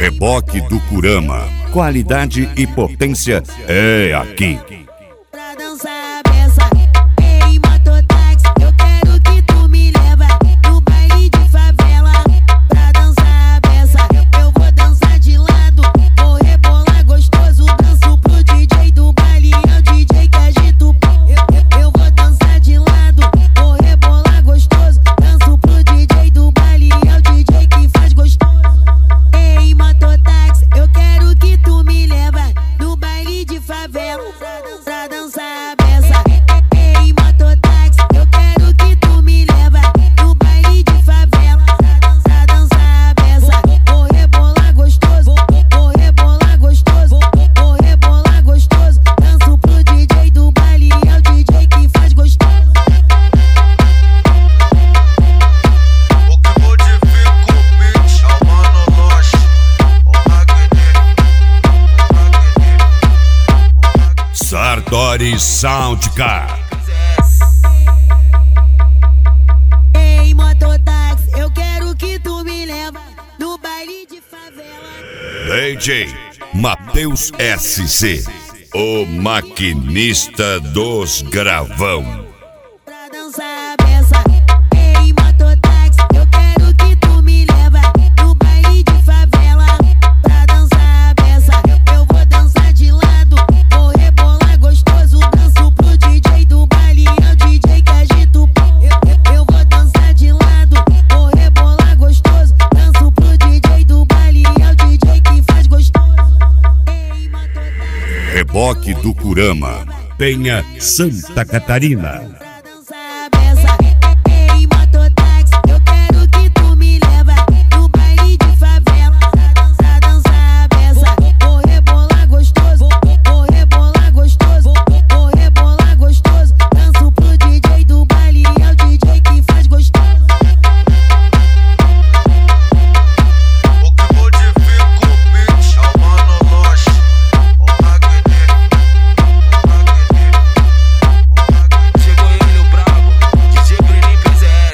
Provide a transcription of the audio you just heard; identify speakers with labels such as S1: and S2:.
S1: Reboque do Kurama. Qualidade e potência é aqui.
S2: Pra dançar a beça, ei mototáxi, eu quero que tu me leva no baile de favela. Pra dançar a beça, eu vou dançar de lado, vou rebolar gostoso, danço pro DJ do baile, é o DJ que agita o pau. Eu vou dançar de lado, vou rebolar gostoso, danço pro DJ do baile, é o DJ que faz gostoso. Ei mototáxi, eu quero que tu me leva no baile de favela. Pra dançar a beça, ei mototáxi, eu quero que tu me leva no baile de favela. Pra dançar a beça, vou rebolar gostoso, vou rebolar gostoso, vou rebolar gostoso, danço pro DJ do baile, é o DJ que faz gostoso.
S3: O que modifica o beat é o Mano Loche, o Magni.
S1: Sartori Soundcar.
S2: Ei mototáxi, eu quero que tu me leva no baile de favela.
S1: DJ Matheus SC, o maquinista dos gravão.
S2: Pra dançar a beça, ei mototáxi, eu quero que tu me leva no baile de favela. Pra dançar a beça, eu vou dançar de lado, vou rebolar gostoso, danço pro DJ do baile, é o DJ que agita o pau. Eu vou dançar de lado, vou rebolar gostoso, danço pro DJ do baile, é o DJ que faz gostoso. Ei mototáxi.
S1: Reboque do Kurama, Penha, Santa Catarina.